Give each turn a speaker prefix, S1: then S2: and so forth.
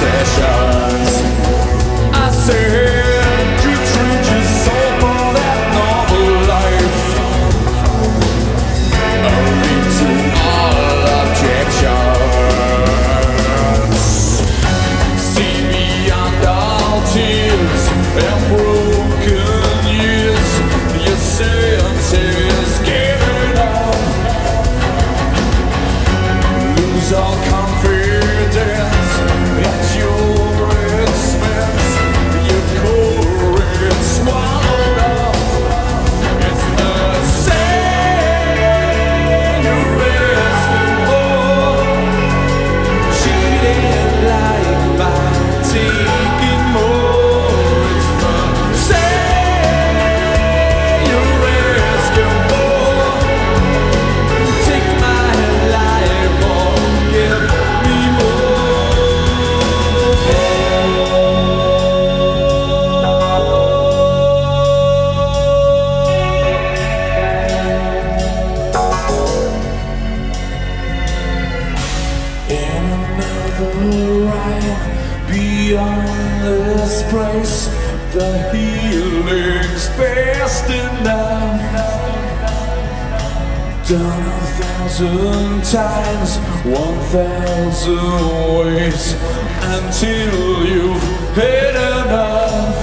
S1: sessions. I said you treat yourself for that novel life, only to all objections. See beyond all tears and broken years. Your senses giving up. Lose all confidence at your expense. Your courage swallowed up. It's the same you're asking for. Cheating like by taking more. It's the same you're asking for. Take my life or give me in another ride beyond this place. The healing's fast enough. Done 1,000 times, 1,000 ways, until you've had enough.